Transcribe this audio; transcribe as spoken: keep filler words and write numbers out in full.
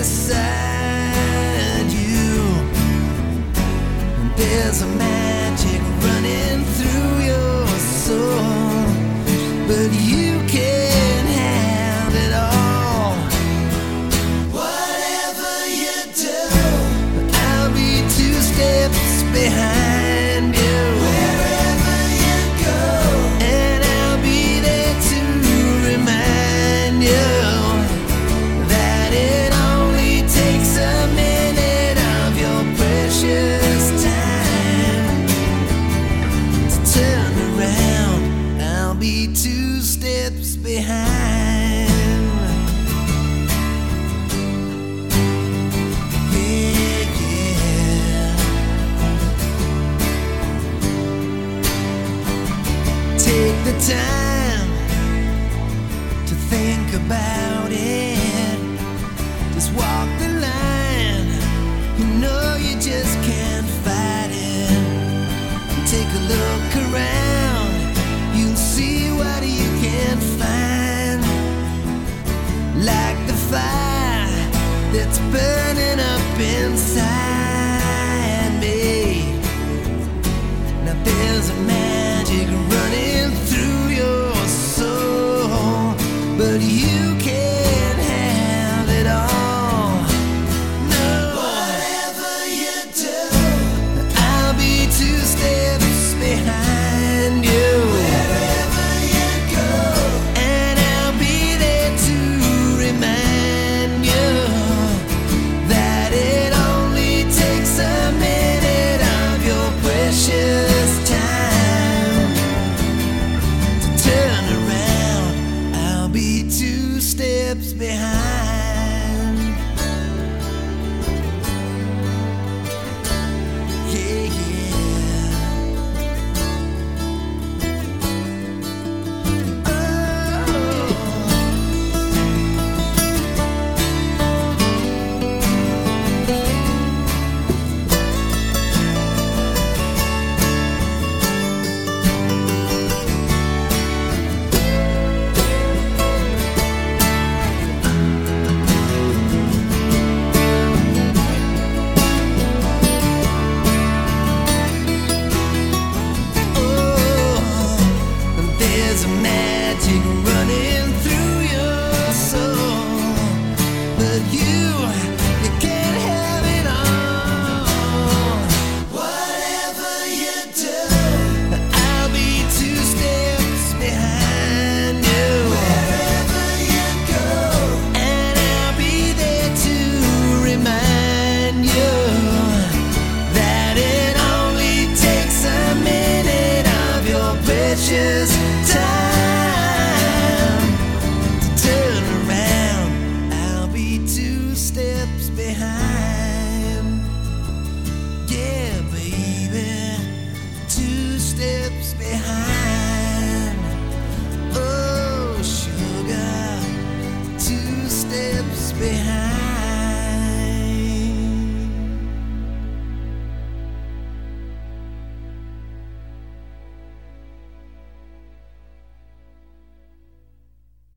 beside you. There's a magic running through your soul, but you can't have it all. Whatever you do, I'll be two steps behind you. Wherever you go, and I'll be there to remind you that it only takes a minute of your precious time to turn around. I'll be two steps behind. Yeah, yeah. Take the time to think about it. Just walk the line. You know you just can't fight it. Take a look around. You'll see what you can find. Like the fire that's burning up inside me. Now there's a magic running through your soul, but you can't have it all. No. Whatever you do, I'll be two steps behind you. Wherever you go, and I'll be there to remind you that it only takes a minute of your precious time to turn around. I'll be two steps behind. Yeah, yeah. Oh. There's a man